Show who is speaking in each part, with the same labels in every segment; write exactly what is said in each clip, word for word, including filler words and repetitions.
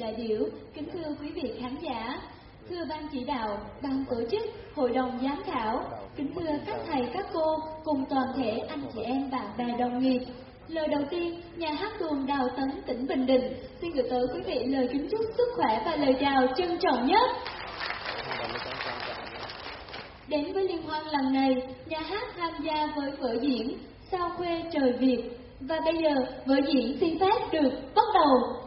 Speaker 1: đại biểu, kính thưa quý vị khán giả, thưa ban chỉ đạo, ban tổ chức, hội đồng giám khảo, kính thưa các thầy các cô cùng toàn thể anh chị em bạn bè đồng nghiệp. Lời đầu tiên, nhà hát tuồng Đào Tấn tỉnh Bình Định xin gửi tới quý vị lời kính chúc sức khỏe và lời chào trân trọng nhất. Đến với liên hoan lần này, nhà hát tham gia với vở diễn Sao Khuê Trời Việt. Và bây giờ, vở diễn xin phép được bắt đầu.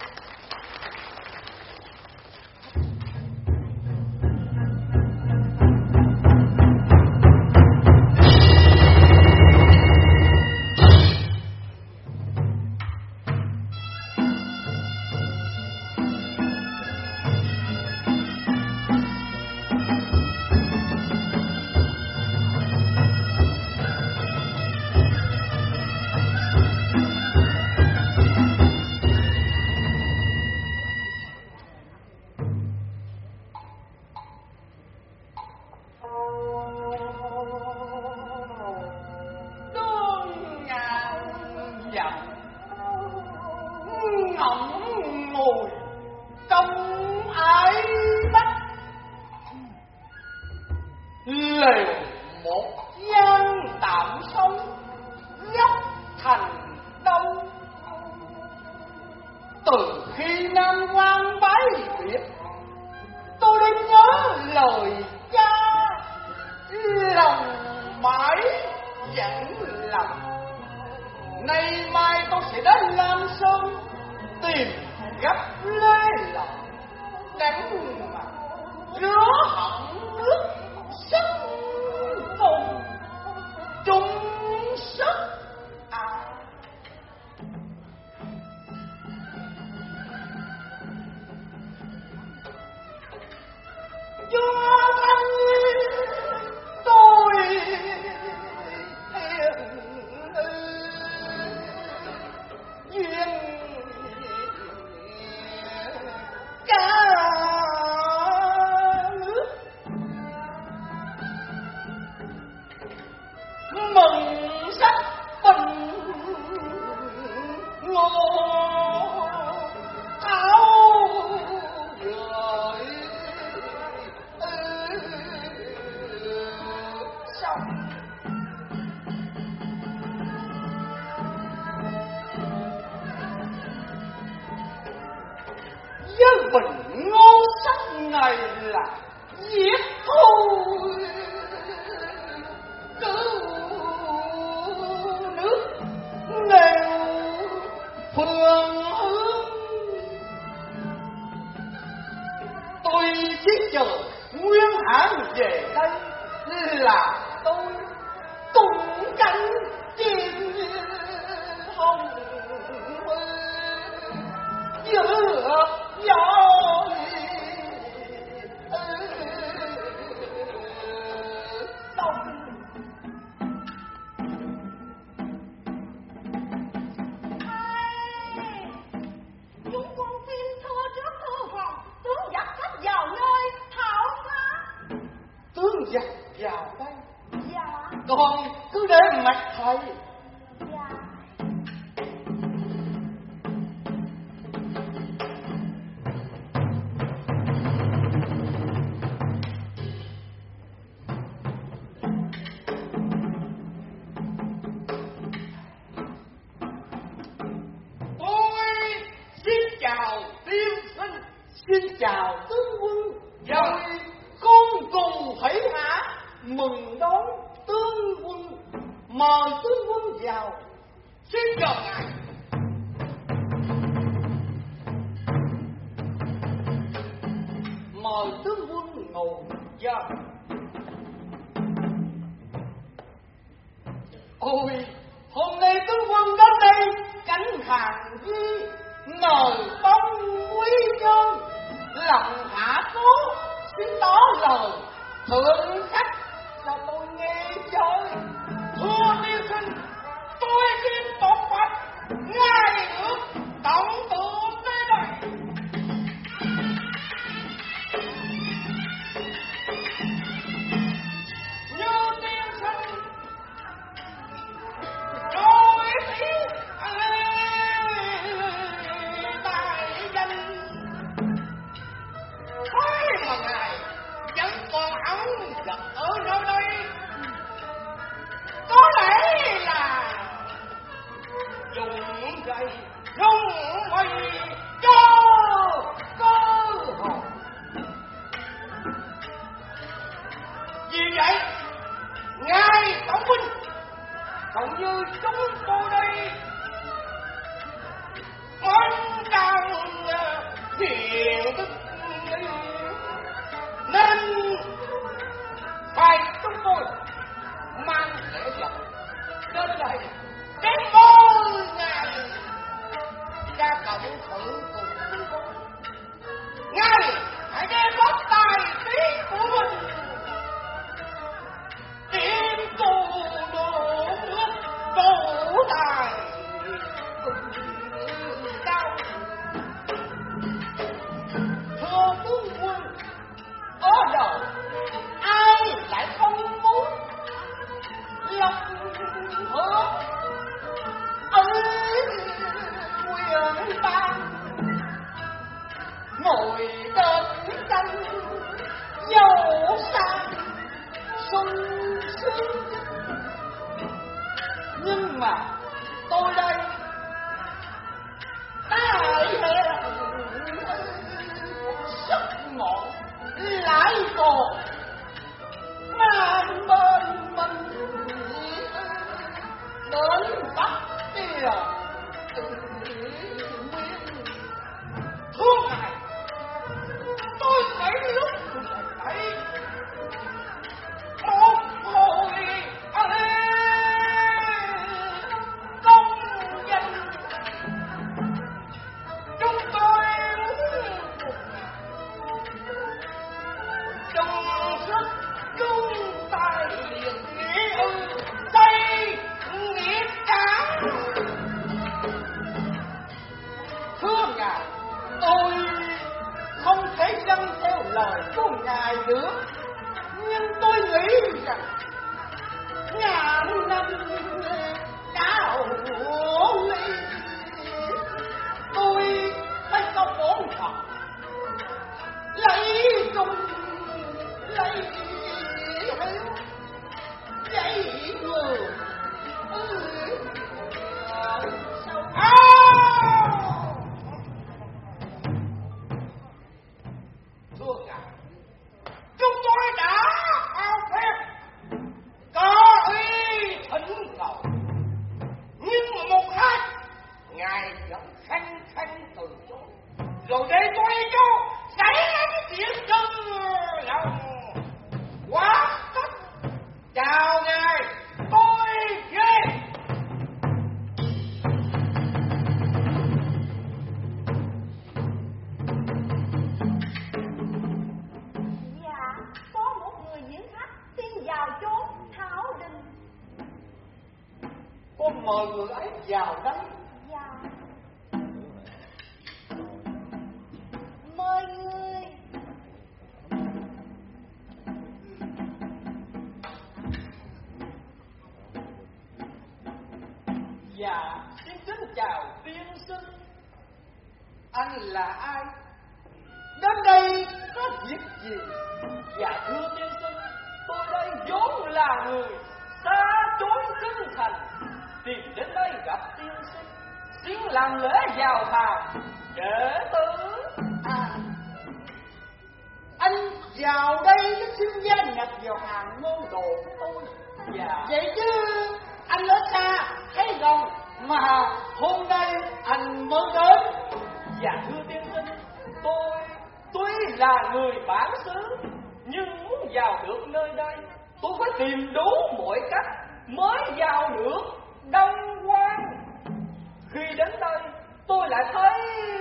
Speaker 2: vật ở nơi đây có lẽ là dùng gậy dùng mày cho cơ hội. Vì vậy ngài tổng binh cũng như chúng tôi đây mong càng thiện đức nên phải chúng tôi mang lễ vật đến đây để mời ngài ra cộng sự cùng chúng tôi. Ngài hãy đem góp tài trí của mình tìm tù đồ nước đủ tài đau. Thưa tướng quân, ở đời ai lại không muốn lòng hứa ơi quyền ban ngồi đơn canh dầu sang sung sướng. Nhưng mà tôi đây đại hệ sức ngọn lại còn mang bên mình đến Bắc Địa thương ngài. Tôi phải lúc thấy một hồi công danh chúng tôi chung sức chung tay nghĩa ư xây nghĩa trang. Thưa ngài, tôi không thể dâng theo lời của ngài nữa, nhưng tôi nghĩ rằng ngàn năm cao ly tôi phải có bổn phận lấy công lấy hiếu dạy người à! Thưa ngài, chúng tôi đã ao phép có ý thỉnh cầu, nhưng mà một hai ngài vẫn khăng khăng từ chối, rồi để tôi cho xảy ra cái chuyện chân lòng quá tất. Chào ngài, tôi ghê.
Speaker 3: Dạ, có một người diễn khách xin vào chốn Thảo Đình.
Speaker 2: Con mời người ấy vào đây.
Speaker 3: Dạ. Mời người.
Speaker 2: Dạ, xin kính chào tiên sinh. Anh là ai? Đến đây có việc gì? Dạ thưa tiên sinh, tôi đây vốn là người xa chốn kinh thành, tìm đến đây gặp tiên sinh, xin làm lễ vào hàng đệ tử. À, anh vào đây nó xin gia nhập vào hàng môn đồ của tôi. Dạ. Vậy chứ anh ở xa thấy gần mà hôm nay anh mới đến. Dạ thưa tiên sinh, tôi tuy là người bản xứ, nhưng muốn vào được nơi đây tôi phải tìm đủ mọi cách mới vào được Đông Quan. Khi đến đây tôi lại thấy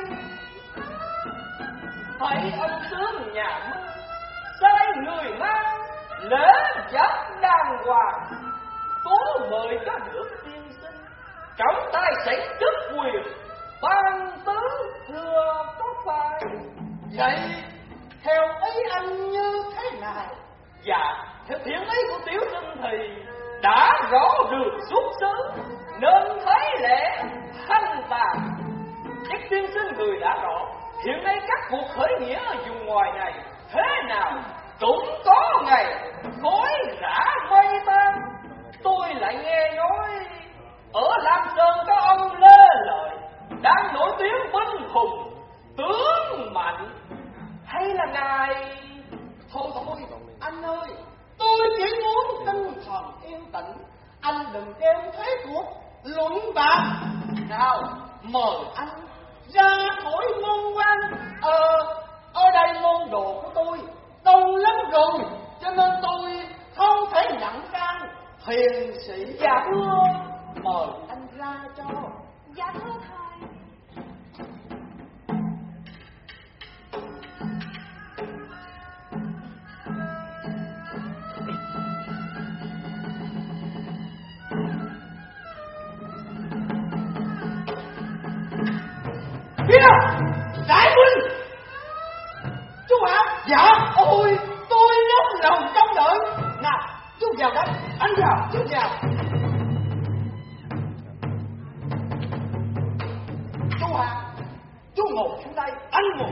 Speaker 2: thấy ông tướng nhà Minh sai người mang lễ vật đàng hoàng, cố mời có được tiên sinh trọng tài sẽ chức quyền ban tứ thừa có phải. Vậy theo ý anh như thế nào? Dạ, theo thiện ý của tiểu sinh thì đã rõ đường xuất xứ nên thấy lẽ thanh tàn. Chắc tiên sinh người đã rõ hiện nay các cuộc khởi nghĩa ở vùng ngoài này thế nào cũng có ngày khói rã mây tan. Tôi lại nghe nói ở Lam Sơn có ông Lê Lợi đang nổi tiếng binh hùng tướng mạnh, hay là ngài?
Speaker 4: Thôi thôi anh ơi, tôi chỉ muốn tinh thần yên tĩnh, anh đừng đem thế cuộc luận bàn. Nào mời anh ra khỏi môn quan. Ờ ở đây môn đồ của tôi đông lắm rồi, cho nên tôi không thể nhận can. Hiền sĩ dạ thưa, mời anh ra cho.
Speaker 3: Dạ thưa thầy.
Speaker 4: Kìa, đại huynh. Chú hả? Dạ. Ôi, tôi nóng lòng trông đợi. Nào, chú vào đây. Anh vào, chú vào. Chú hả? Chú ngồi xuống đây, anh ngồi.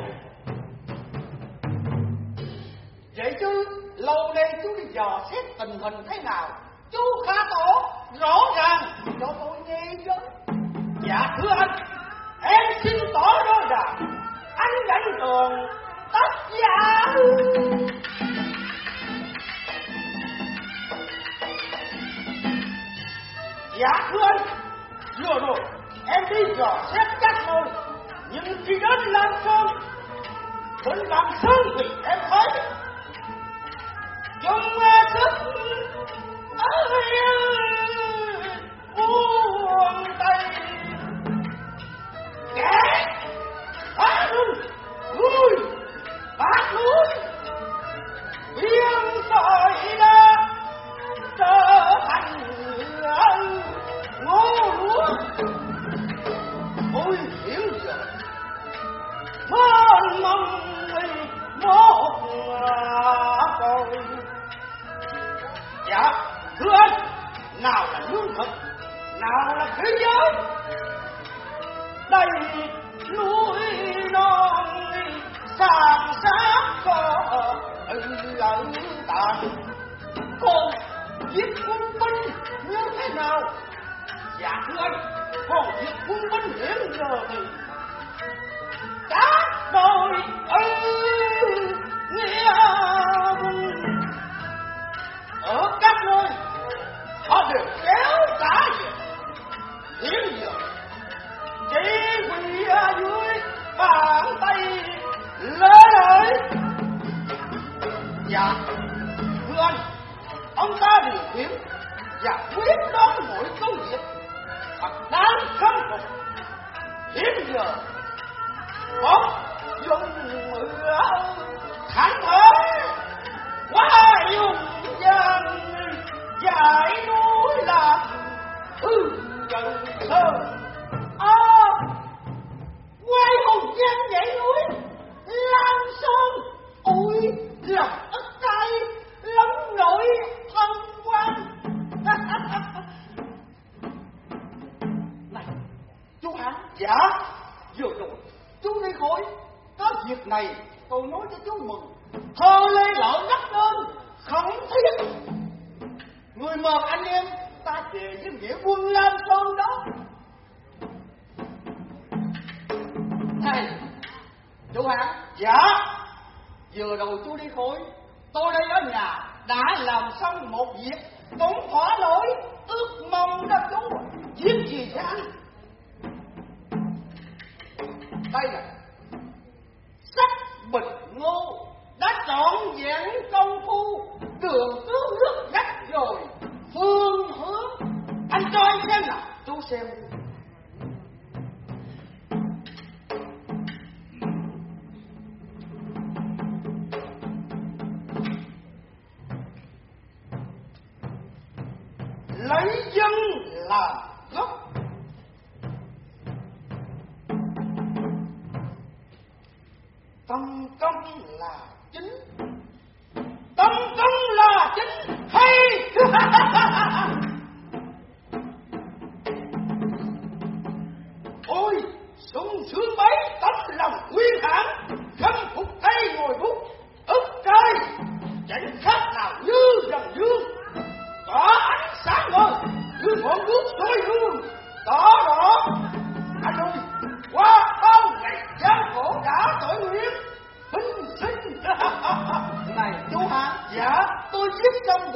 Speaker 4: Vậy chứ, lâu nay chú đi dò xét tình hình thế nào? Chú khá tỏ, rõ ràng cho tôi nghe với. Dạ thưa anh, em xin tỏ rõ ràng, anh đánh tường tất giả. Dạ thưa anh, vừa rồi em đi dò xét các nơi, nhưng khi đến Lam Sơn, đến Lam Sơn thì em thấy chúng sức ơi buông tay kẻ phá hư núi bát núi biên sỏi đá trở thành ngô lúa. Ôi hiểu giờ mênh mông một cội. Dạ thưa anh, nào là lương thực, nào là thế giới. Đây núi non sàn sát có ẩn tàn, còn giết quân binh như thế nào? Dạ thưa anh, còn giết quân binh hiện giờ thì các đôi ơi nghĩa binh ở các nơi họ đều kéo trả về. Hiện giờ chỉ vì ở dưới bàn tay lỡ lời. Dạ thưa anh, ông ta điều khiển và quyết đoán mọi công việc thật đáng khâm phục. Hiện giờ bóng dùng mưa thánh thế quá dùng dân giải núi làm hư gần thơ. À, quay hùng dân dãy núi Lam Sơn. Ôi lòng ức cay lắm nỗi thân quan. Này chú hả? Dạ vừa rồi chú đi khỏi, có việc này tôi nói cho chú mừng. Thơ Lê Lợi đắp lên khẩn thiết, người mời anh em ta về với nghĩa quân Lam Sơn đó. Này chú hả? Dạ vừa rồi chú đi khỏi, tôi đây ở nhà đã làm xong một việc cũng thỏa nổi ước mong đó chú. Việc gì vậy anh? Đây là sách bình ngô đã trọn vẹn công phu, đường cứu nước ngắt rồi phương hướng. Anh cho anh xem nào. Chú xem. Lấy dân làm gốc, tâm công là chính, tâm công là chính. Hay ôi sung sướng bấy tấm lòng quyên hãn, khâm phục tay ngồi bút ức cay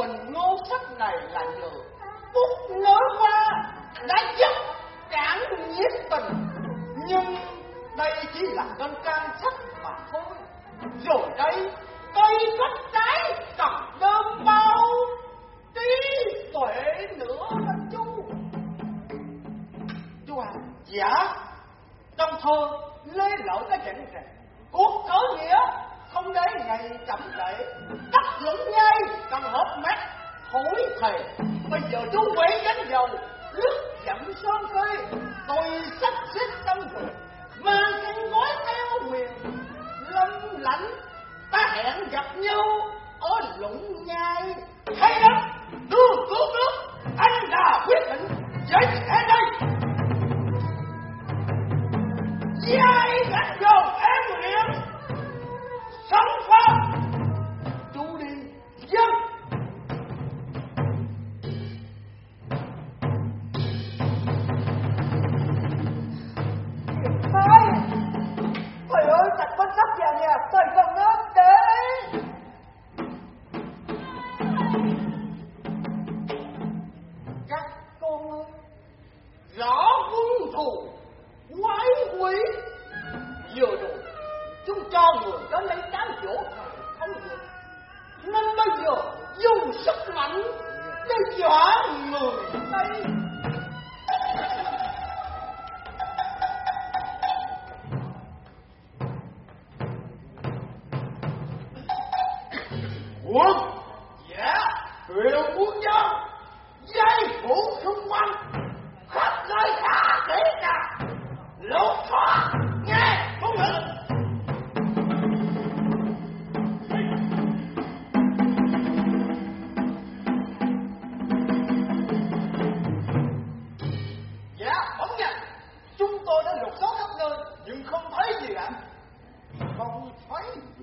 Speaker 4: bình ngô sách này là nhờ bút nhớ qua đã giúp cản nhiệt tình, nhưng đây chỉ là cơn can sách mà thôi. Rồi đây cây cất trái cầm đơn bao trí tuệ nữa đó chú. Chú à, dạ. Trong thơ Lê Lợi đã dặn rằng cuộc khởi nghĩa không để ngày chậm trễ, đất lũng nhai cần hợp mát thổi thề. Bây giờ chú quỷ gánh dầu lướt dặm sơn khơi, tôi sắp xếp tâm hồn mang khăn gói theo miền lâm lãnh. Ta hẹn gặp nhau ở lũng nhai. Hay lắm, đưa cứu nước, anh đã quyết định vậy thế đây. Giai gánh dầu em liền sống pháp. Chú đi dân.
Speaker 3: Thầy, thầy ơi, sạch bánh sắp vào nhà, thầy cần nó để.
Speaker 4: Các con ơi, rõ quân thù quái quỷ. Vừa rồi chúng cho người tới lấy cám dỗ thầy không được, nên bây giờ dùng sức mạnh để dọa người đây. Quân, dạ, triệu quân dân, dây phủ xung quanh, khắp nơi thả kỹ cả, lột thoát, nghe không được. Dạ, bẩm nha, chúng tôi đã lục soát khắp nơi, nhưng không thấy gì ạ. Không thấy gì.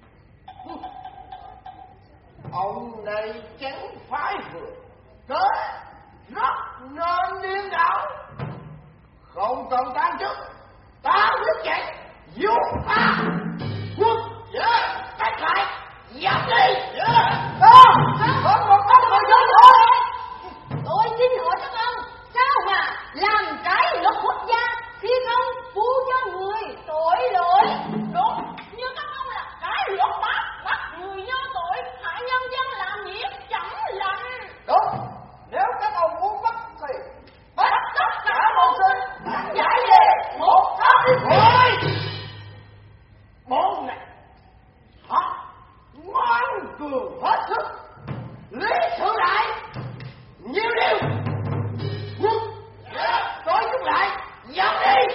Speaker 4: Ông này chẳng phải vừa tới rất nên điên đảo, không cần tan chức. Ta quyết chạy vô ta quân. Dạ, cách lại dám đi. Dạ, có một con người dân thôi.
Speaker 3: Tôi xin hỏi các ông, sao mà làm trái luật quốc gia khi không phu cho người tội lỗi? Đúng, như các ông là trái luật pháp, bắt người vô tội, hại nhân dân làm việc chẳng lành.
Speaker 4: Đúng, nếu các ông muốn bắt thì bắt tất cả mọi sinh, chẳng giải về một pháp đi thôi. Bọn này thật ngoan cường hết sức, lý sự đại nhiều điều. Quân, coi chúng lại dám đi.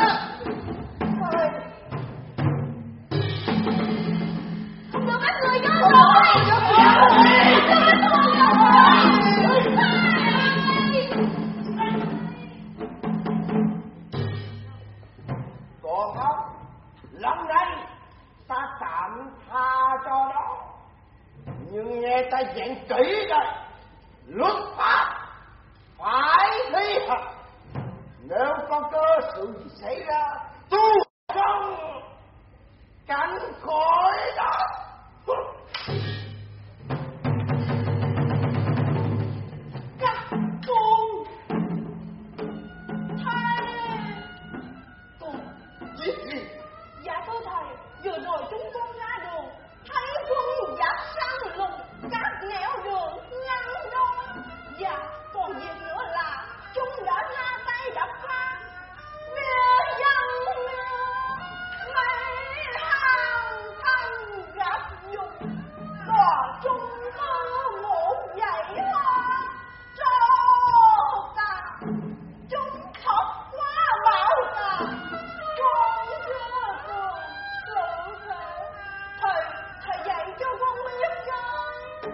Speaker 3: Không được bắt người vô tội.
Speaker 4: Còn không, lần này ta tạm tha cho đó, nhưng nghe ta dặn kỹ đây, luật pháp phải thi hành. Nếu có cơ sự gì xảy ra, tu không tránh khỏi đó.
Speaker 3: Các con thầy.
Speaker 4: Tôi giết gì?
Speaker 3: Dạ thưa thầy, vừa rồi chúng con ra đường thấy quân giặc săn lùng các nẻo đường ngăn đôi. Dạ, còn việc nữa là chúng đã ra tay đập phá bia dân mấy hàng thân gặp dùng, đò trung tư một dãy hoa cho ta. Chúng thật quá bạo tàn, con chưa thường sự thể. Thầy, thầy dạy cho con biết coi.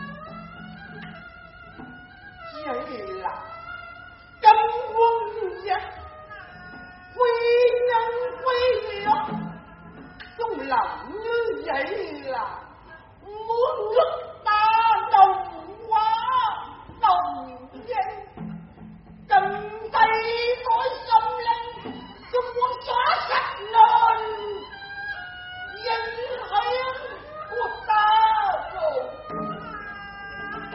Speaker 4: Vậy là cấm quân giặc, quy nhân quy nghĩa. Chúng làm như vậy là muốn nước ta đồng hóa đồng dân. Cầm tay nói xâm lăng, chúng muốn xóa sạch nền danh hiến của ta rồi.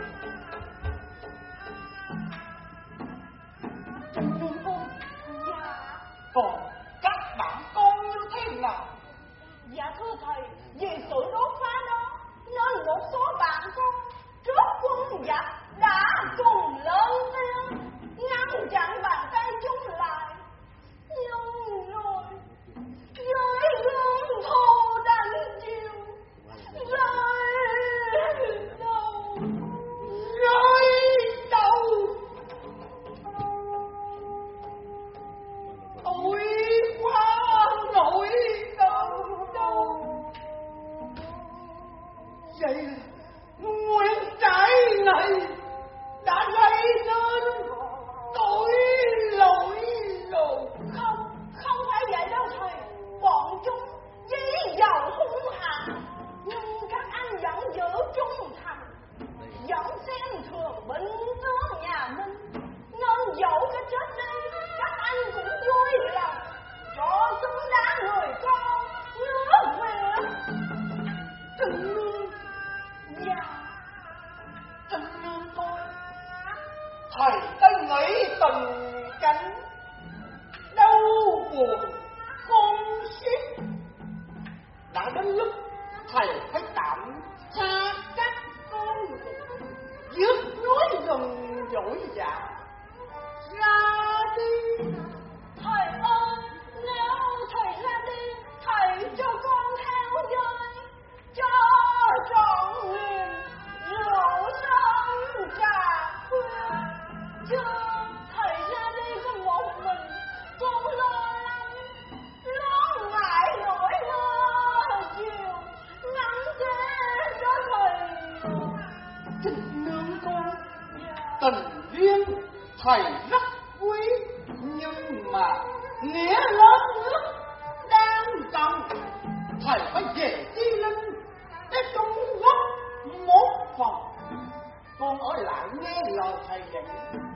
Speaker 4: thịnh nương con. Tình riêng thầy rất quý, nhưng mà nghĩa lớn nước đang cần. Thầy phải về Chi Linh để Trung Quốc một phòng. Con ở lại nghe lời thầy dạy.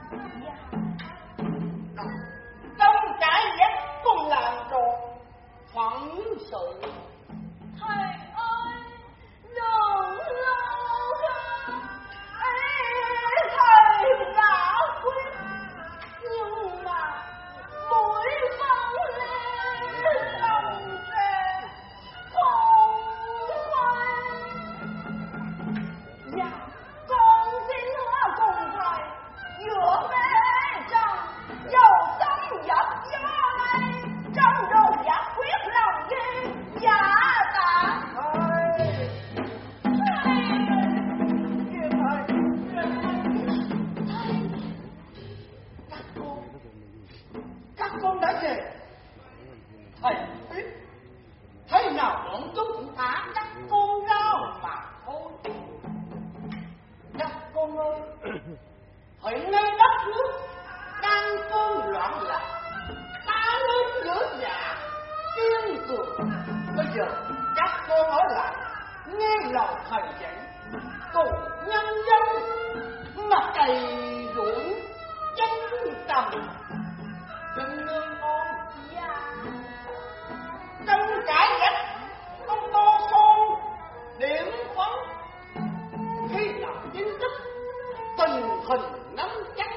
Speaker 4: Trong cái dắt con làm rồi phận sự.
Speaker 3: Thầy ơi, đừng lo hơn. Ê, thầy đã quyết, nhưng mà mũi văng lên lòng trẻ không quay. Dạ, con xin hứa cùng thầy giữa mê trần dầu sóng dập gió mây, trong đầu giả quyết lòng ghi giả tạ.
Speaker 4: Thầy, kìa thầy, các con, các con đã về. Thầy biết, thế nào bọn chúng cũng thả các con ra mà thôi. Các con ơi, hiện nay đất nước đang cơn loạn lạc, ta lên lửa dạ kiên cường. Bây giờ các con ở lại nghe lời thầy dạy, cùng nhân dân mà cày ruộng chân tầm. Đừng nương con.
Speaker 3: Dạ.
Speaker 4: Trong cái gạch con to son điểm phấn. Khi nào tin tức tình hình nắm chắc,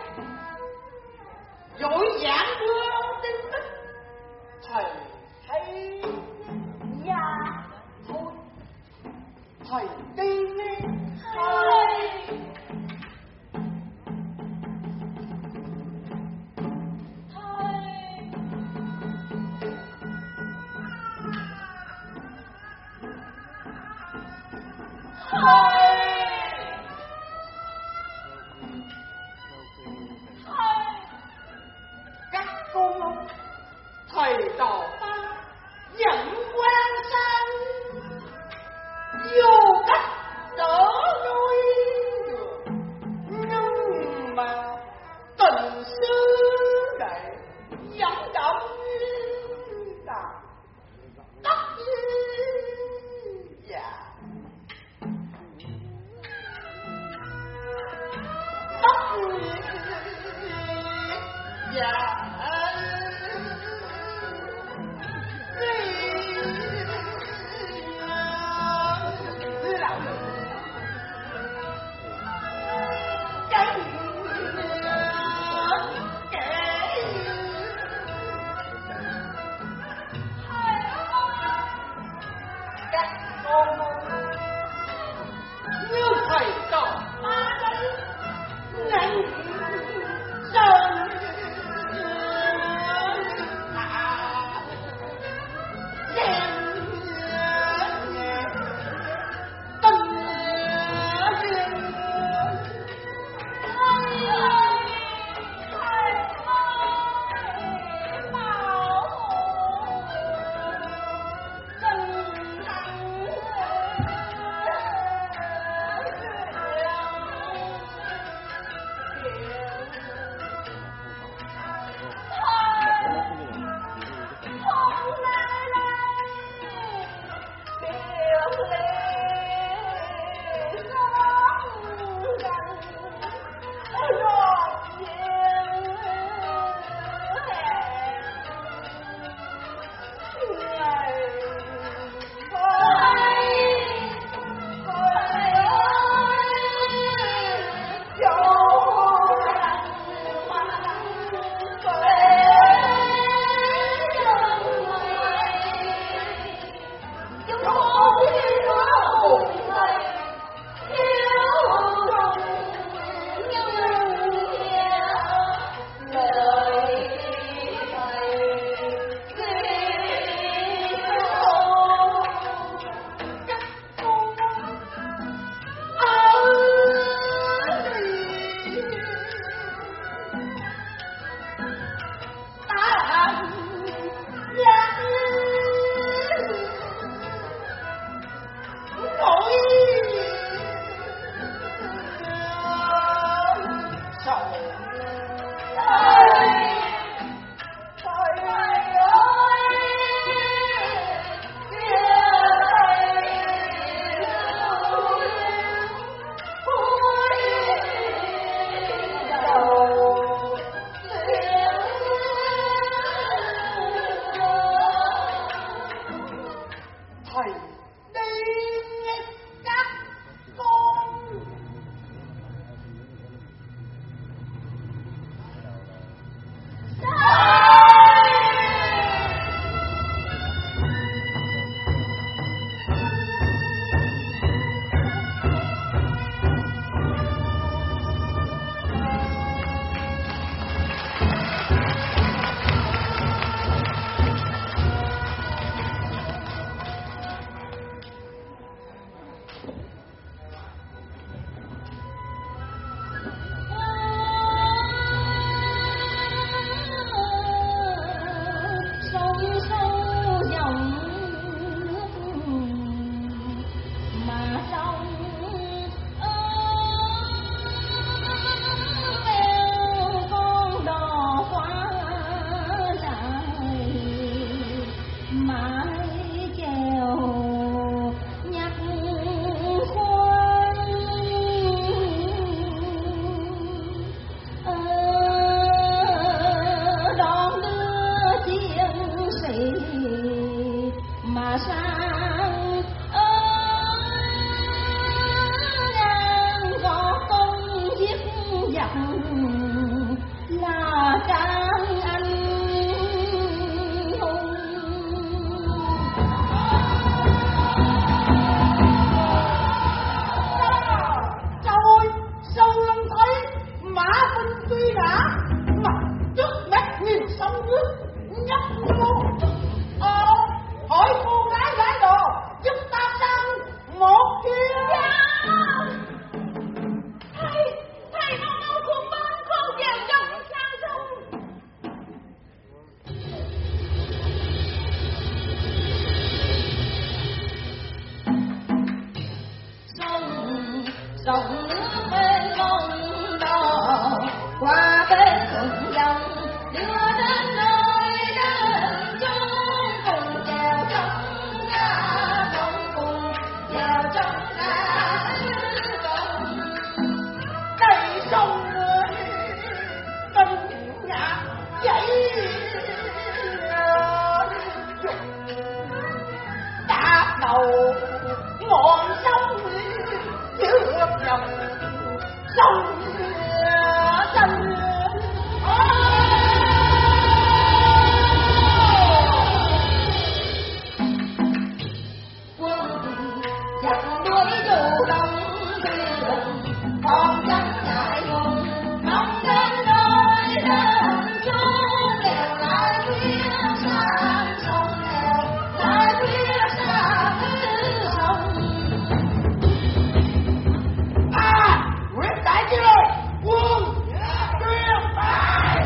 Speaker 4: dội dã đưa tin tức, thầy thấy.
Speaker 3: Dạ.
Speaker 4: Thôi, thầy đi nghe.
Speaker 3: Thầy.
Speaker 4: Các con, thầy trò ta dẫn quan sang, dù cách đỡ đôi đường, nhưng mà tình xưa đệ vẫn động đà tất dạ tất dạ.
Speaker 1: dòng nước bên mông đỏ qua bên thượng dòng đưa đến nơi đến chốn cùng chèo trong ga bóng cùng chèo trong ga bóng
Speaker 3: đầy sông tình nhạc dậy đạp đầu ngọn sông giữa dòng sông xanh.
Speaker 1: giặc đuổi dù đông thuyền còn chẳng ngại ngùng mong đến nơi đến chốn nghèo lại phía xa sông nghèo lại phía xa sông.
Speaker 3: À, Nguyễn Đại Chi ơi, quân tuyên bài.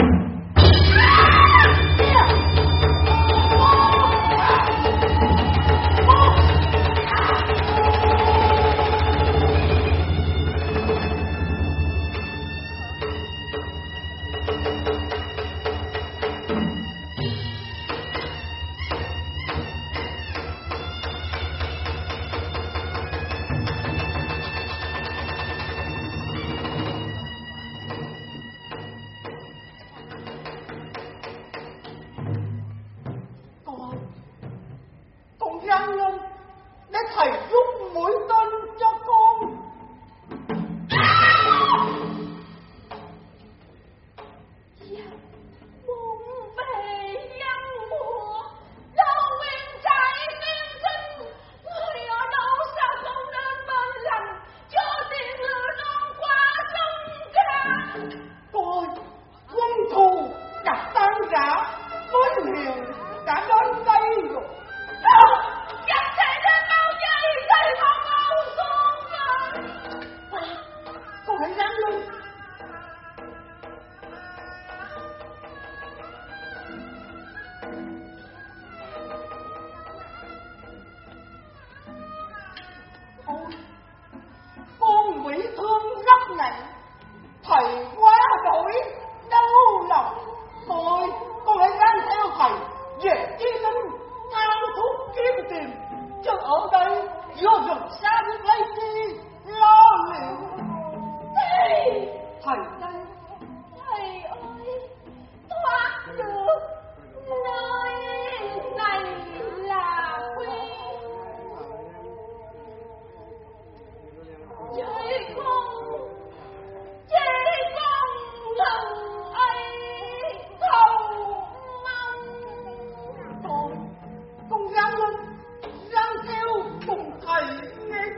Speaker 3: Con, con răng lên để thầy rút mũi tên cho con.
Speaker 1: Muốn về dân mùa đâu nguyên trái tiên sinh người ở đâu sao không đến bên lành cho tiền lừa non qua sông ca.
Speaker 3: Coi, quân thù đã tan rã với hiền đã đến đây rồi.
Speaker 1: Không, chắc sẽ đến bao giây thầy không mau xuống rồi.
Speaker 3: Con hãy ráng lên. Ôi, con bị thương rất nặng, thầy quá đổi đau lòng. Thôi, con hãy ráng theo thầy về Chí Linh thang thuốc kiếm tìm, chứ ở đây do rừng xa biết lấy chi lo liệu.
Speaker 1: Thầy,
Speaker 3: Thầy đây
Speaker 1: thầy ơi, thoát được nơi này là quy. Chơi con, chơi con lần ấy thầu mong.
Speaker 3: thôi, con ráng lên, ráng theo cùng thầy nghe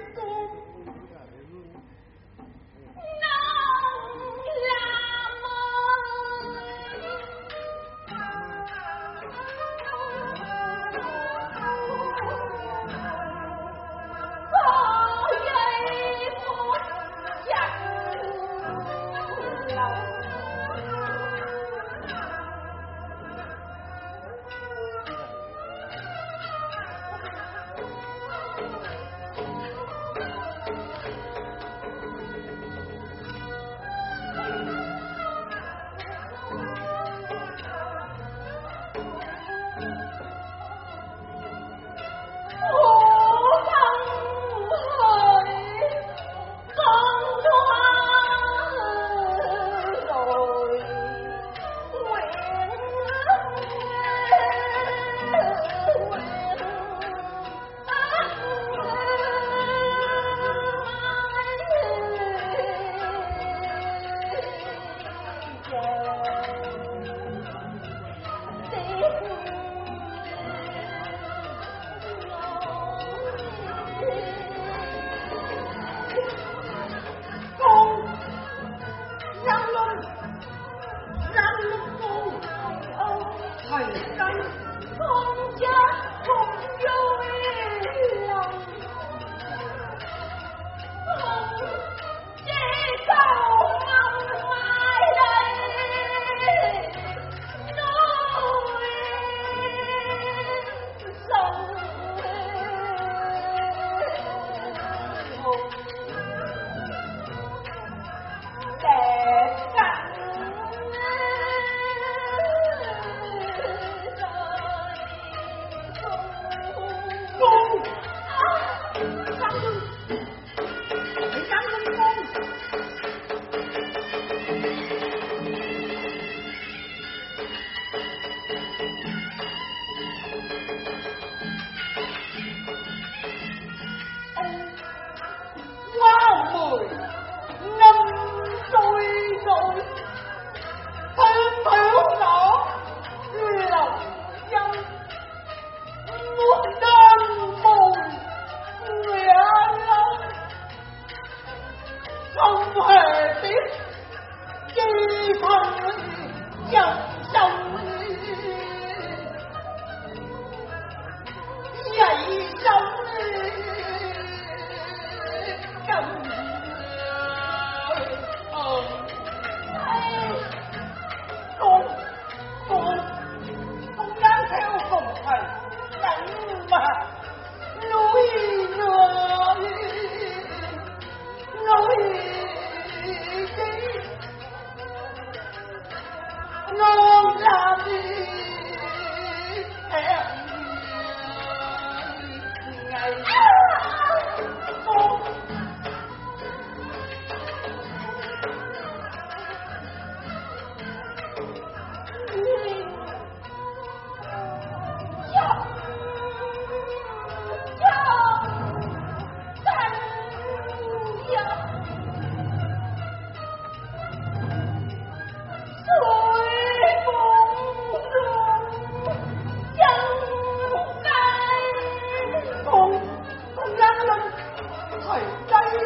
Speaker 4: thầy đây.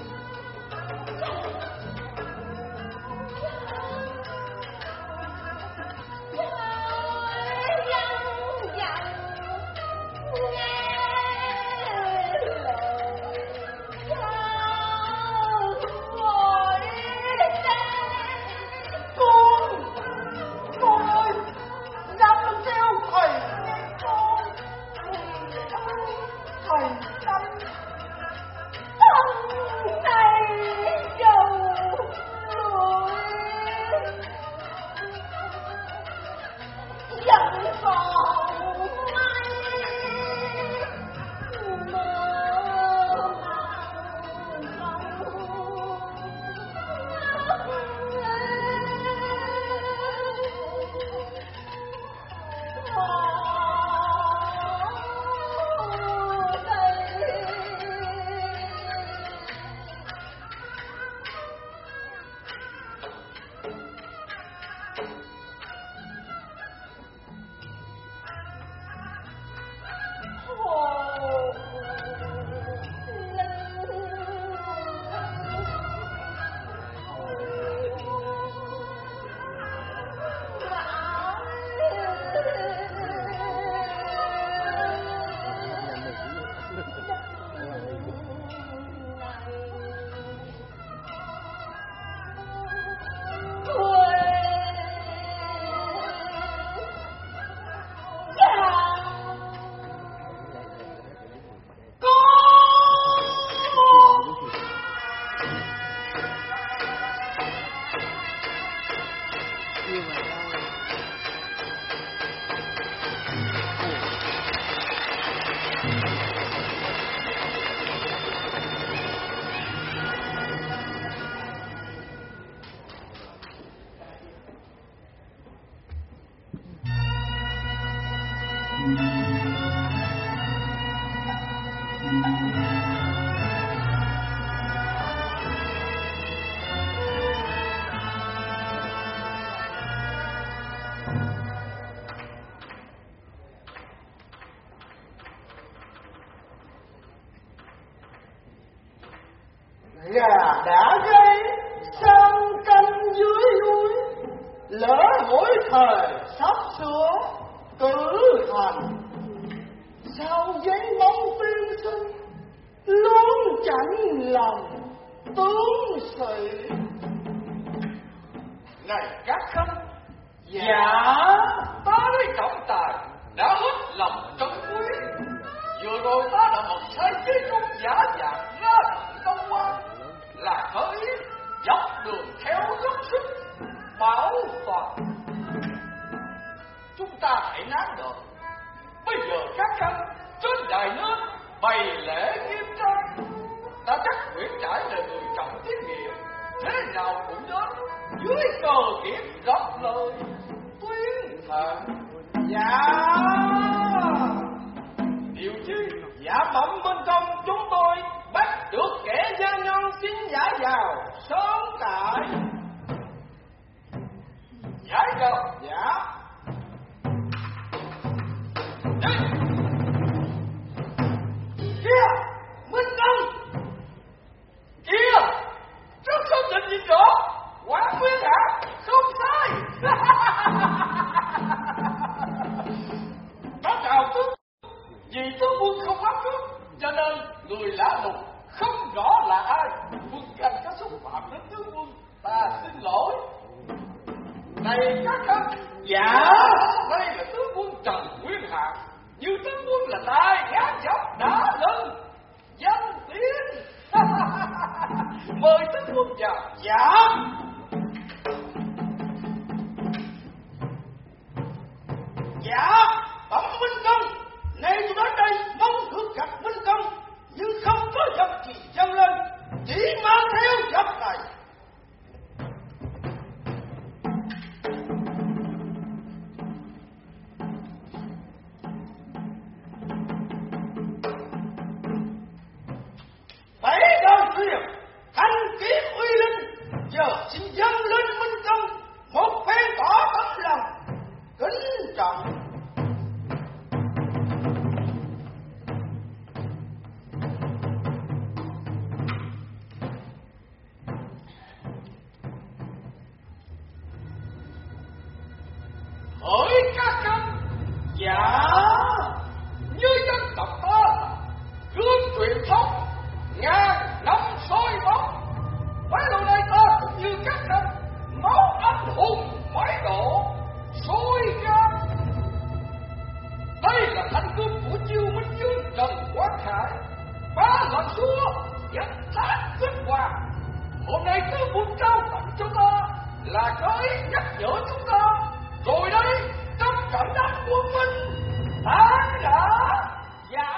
Speaker 4: Gà đã gây sang canh dưới núi, lỡ mỗi thời sắp sửa cử hành. Sao giấy mong tiên sinh luôn chẳng lòng tướng sĩ.
Speaker 2: Này các khanh, dạ tới trọng tài đã hết lòng trấn quý. Vừa rồi ta đã một sai chí công giả dạng ra tận Đông Quan, là khởi dọc đường theo dốc sức bảo toàn. Chúng ta hãy nán đợi. Bây giờ các khanh trên đài nước bày lễ nghiêm trang. Ta chắc Nguyễn Trãi là người trọng tín nghĩa, thế nào cũng đến dưới cờ kiểm góp lời tuyên thệ.
Speaker 4: Dạ
Speaker 2: Điều chi giả bẩm bên công chúng tôi bắt được kẻ gian nhân xin giả vào sớm cải. Giải đâu?
Speaker 4: Dạ.
Speaker 2: Đây. Kia Minh Công. Kia trước không định nhìn rõ Quán Nguyên Hạ không sai. Nó chào trước. Vì tướng quân không bắt trước, cho nên người lạ lùng không rõ là ai. Quân Canh có xúc phạm đến tướng quân, ta xin lỗi. Này các khanh,
Speaker 4: Dạ.
Speaker 2: đây là tướng quân Trần Nguyên Hạng. Như tướng quân là tài gác dọc đã lần danh tiếng. Mời tướng quân vào.
Speaker 4: Dạ. Dạ bẩm Minh Công, nay tôi đến đây mong được gặp Minh Công, nhưng không có vật gì dâng lên, chỉ mang theo vật này.
Speaker 2: bà xua dắt thác vinh hoàng. Hôm nay tôi muốn trao tặng cho ta là cái nhắc nhở chúng ta rồi đây trong trận đánh quân minh ta đã giả.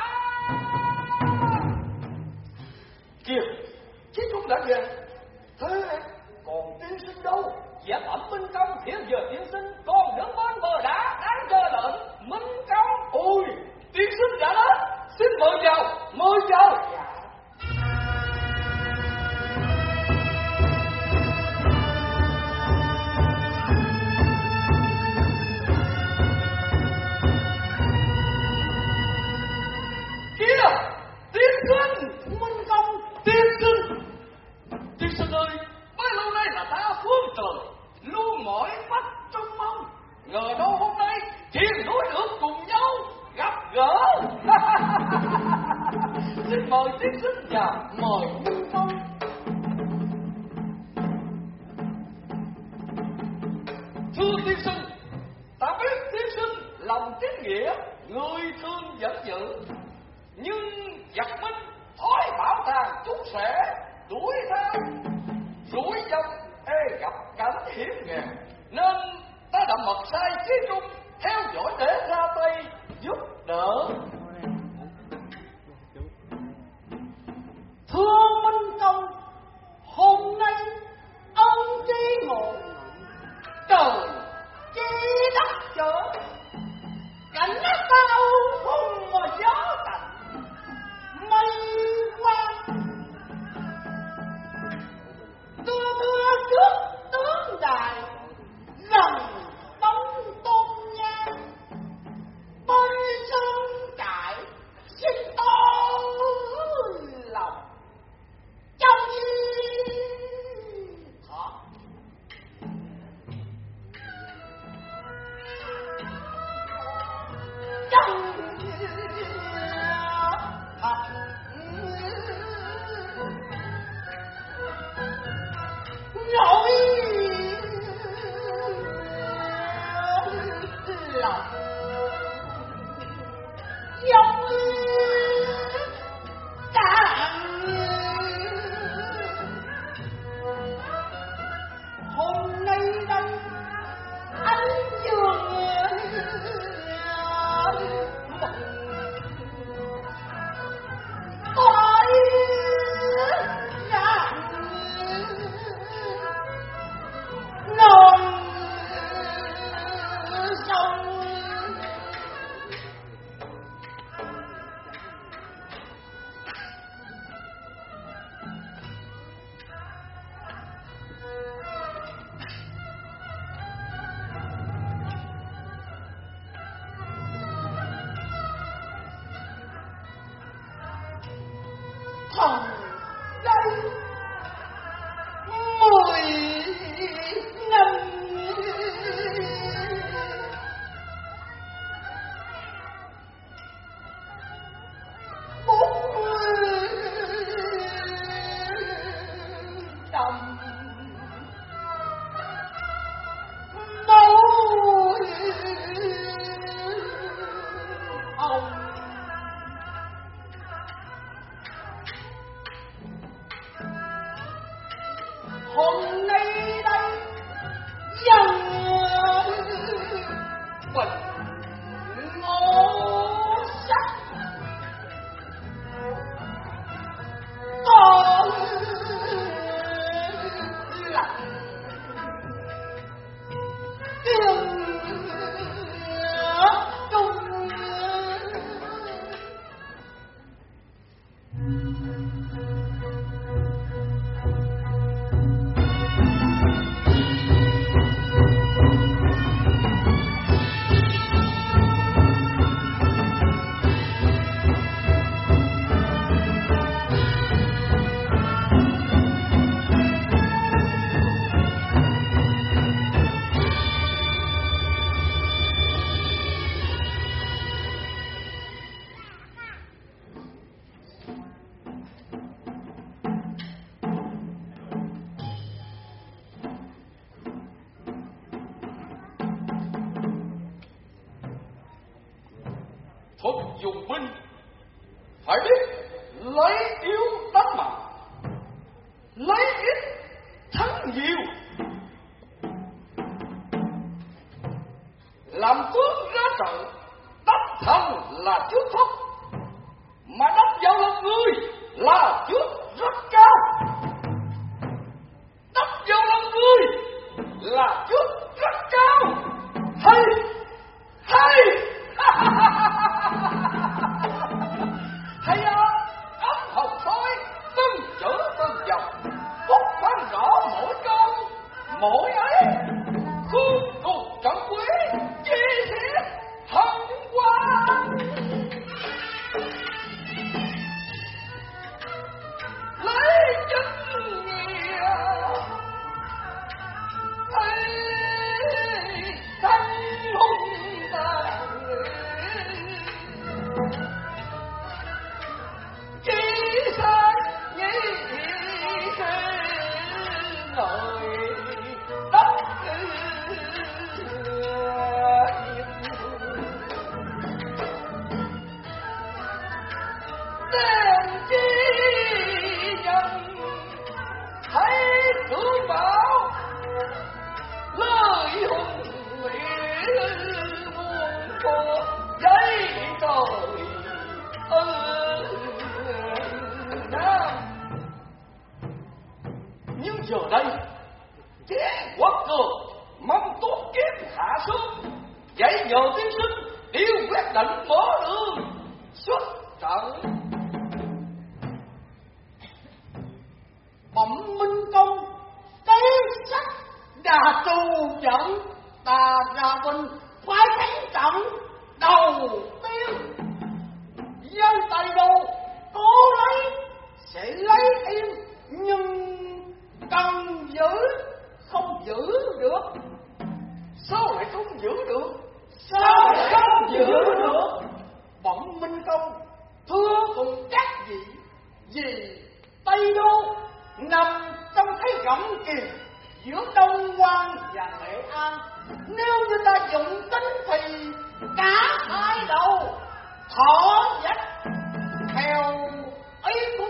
Speaker 2: Kìa, chí chúng đã về. Thế còn tiên sinh đâu? Giảng ẩm Minh Công hiện giờ tiên sinh còn đứng bên bờ đá đang chờ lệnh. Minh Công, ôi tiên sinh đã đến, xin mời vào, mời vào. Dạ. Kìa, tiên sinh, Minh Công, tiên sinh. Tiên sinh ơi, bấy lâu nay là ta phương trời luôn mỏi mắt trong mong, ngờ đâu hôm nay thiên đối được cùng nhau gặp gỡ. Xin mời tiên sinh và mời Minh Công. Thưa tiên sinh, ta biết tiên sinh lòng chính nghĩa, người thương dẫn dữ, nhưng giặc Minh thói bảo tàng chúng sẽ đuổi theo, rủi dòng ê gặp cảnh hiểm nghèo, nên ta đã mật sai chí trung theo dõi để ra tay giúp đỡ.
Speaker 4: Thưa Minh Công, hôm nay ân tri ngộ, trời chi đất chở, cảnh sao hùng mà gió tạnh, mây quang đưa đưa trước tướng đài, gần bóng tôn nhang, bơi sơn trại xin ôi lòng trong thọ. Trong thật nỗi lòng dòng cạn. Hôm nay đây anh dương hỏi rằng non sông thần đây mười năm bốn mươi năm đâu ông hôm nay đây dân bình ngô sắc con lạnh tiếng trung.
Speaker 2: Thuật dùng binh phải biết lấy yếu đánh mạnh, lấy ít thắng nhiều, làm tướng ra trận, đắp thành là trước thấp, mà đắp vào lòng người là trước rất cao. Đắp vào lòng người là trước rất cao. Hay hay hay á, ấm hồng soi từng chữ từng dòng, phúc phán rõ mỗi câu mỗi ấy, khương cùng trận quý chi thiết thần quan. Lấy chính nghĩa thấy thanh hùng tàn, chi sai nhĩ thế nội đất đem chi nhân thấy cứ bảo lời hùng nguyện muôn cô giấy đời ư nam. Nhưng giờ đây chế quốc cường mong tốt kiếm hạ xuống, vậy nhờ tiên sinh yêu quyết định mở đường xuất trận.
Speaker 4: Bẩm Minh Công, cái sách đã trù trận, ta ra binh phải thắng trận đầu tiên. Dân Tây Đô cố lấy sẽ lấy im, nhưng cần giữ không giữ được.
Speaker 2: Sao lại không giữ được?
Speaker 4: Sao lại không giữ được? Bẩm Minh Công, thưa cùng các vị, vì Tây Đô nằm trong thế gọng kìm giữa Đông Quan và Nghệ An. Nếu như ta dụng tính thì cả hai đầu thỏ dách theo ý của